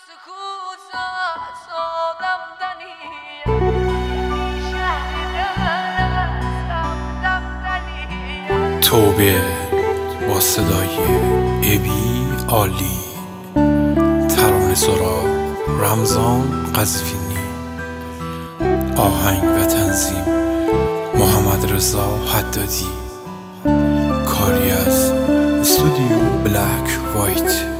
سکوتت آدم دنی توبه با صدای ابی عالی، ترانه سرا رمضان قزوینی، آهنگ و تنظیم محمد رضا حدادی، کاری از استودیو بلک وایت.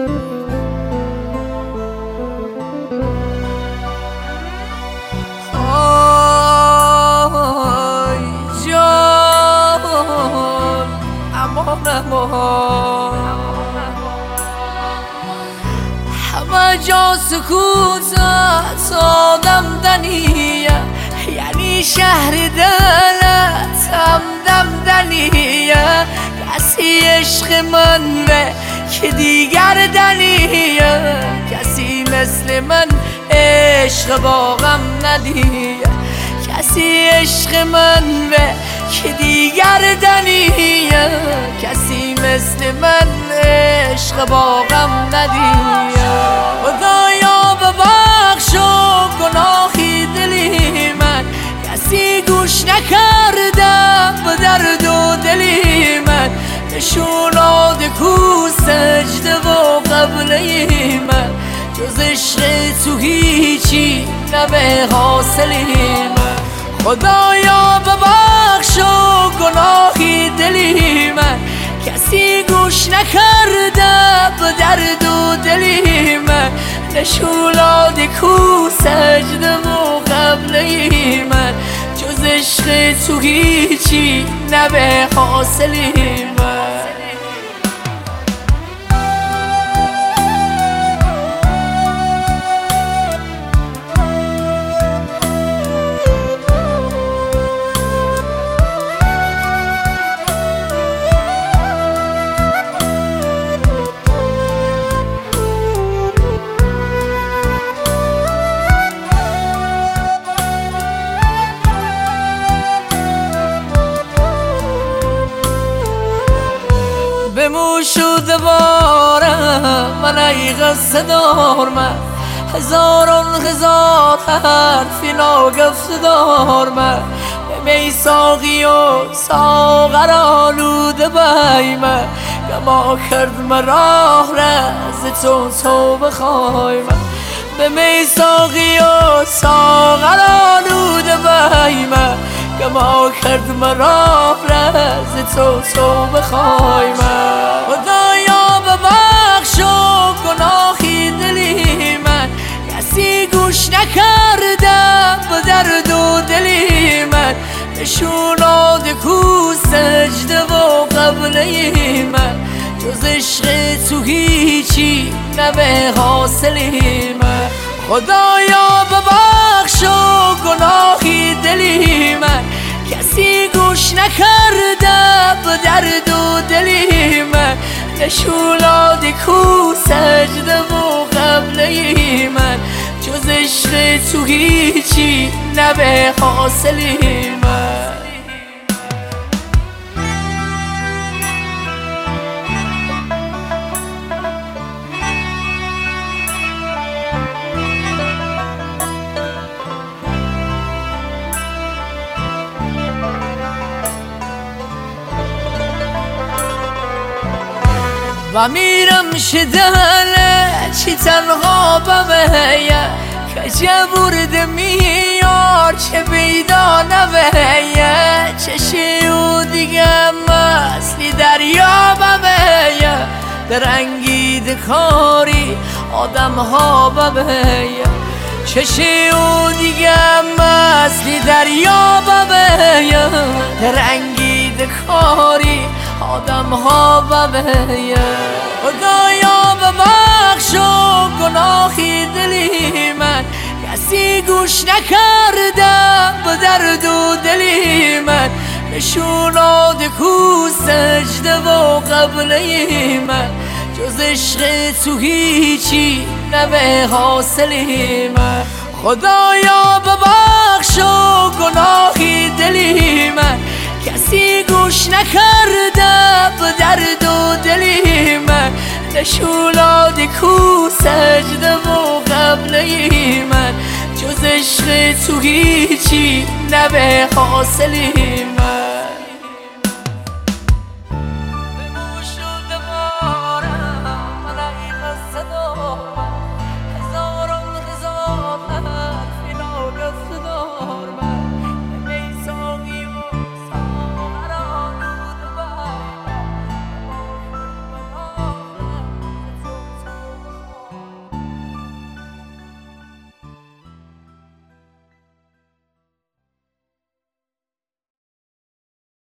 همه جا سکوتت آدم دنیه، یعنی شهر دلت همدم دنیه. کسی عشق من به که دیگر دنیه، کسی مثل من عشق با غم ندیه. کسی عشق من به که دیگر دنیه، کسی مثل من عشق با غم ندیه. خدایا ببخش و گناهی دلی من، کسی گوش نکرده به درد و دلی من. نشوناد کو سجده و قبله من، جز عشق تو هیچی نه به حاصلی من. خدایا ببخش و گناهی دلی من، کسی گوش نکرده به درد و دلی من. نشولاد کو سجده و قبله من، جز عشق تو هیچی نه به حاصلی من. بمو شده بارم من ای قصه دار من، هزار حرفی ناگفته دار من. به می ساقی و ساغر آلوده بای من، گما کرد مرا رز تو بخوای من. به می ساقی و ساغر آلوده بای من، گما کرد مرا رز تو بخوای من. خدایا ببخش و گناهی دلی من، کسی گوش نکرده به درد و دلی من. نشوناد کو سجده و قبله من، جز عشق تو هیچی نه به حاصلی من. خدایا ببخش و گناهی دلی من، کسی گوش نکرده به درد و دلی من. نشولاد کو سجده و قبله من، جز عشق تو هیچی نه به حاصلی من. و میرم شدله چی تنها بمهیه، که چه برده میار چه بیدا نوهیه. چشی و دیگه مثلی دریا بمهیه، درنگید کاری آدم ها بمهیه. چشی و دیگه مثلی دریا بمهیه، درنگید کاری آدم ها بمهیه. خدایا ببخش و گناهی دلی من، کسی گوش نکرده به درد و دلی من. نشوناد کو سجده و قبله من، جز عشق تو هیچی نه به حاصلی من. خدایا ببخش و گناهی دلی من، کسی گوش نکرده به درد و دلی من. نشولاد کو سجده و دنیای من جز عشق تو هیچی نه به حاصلی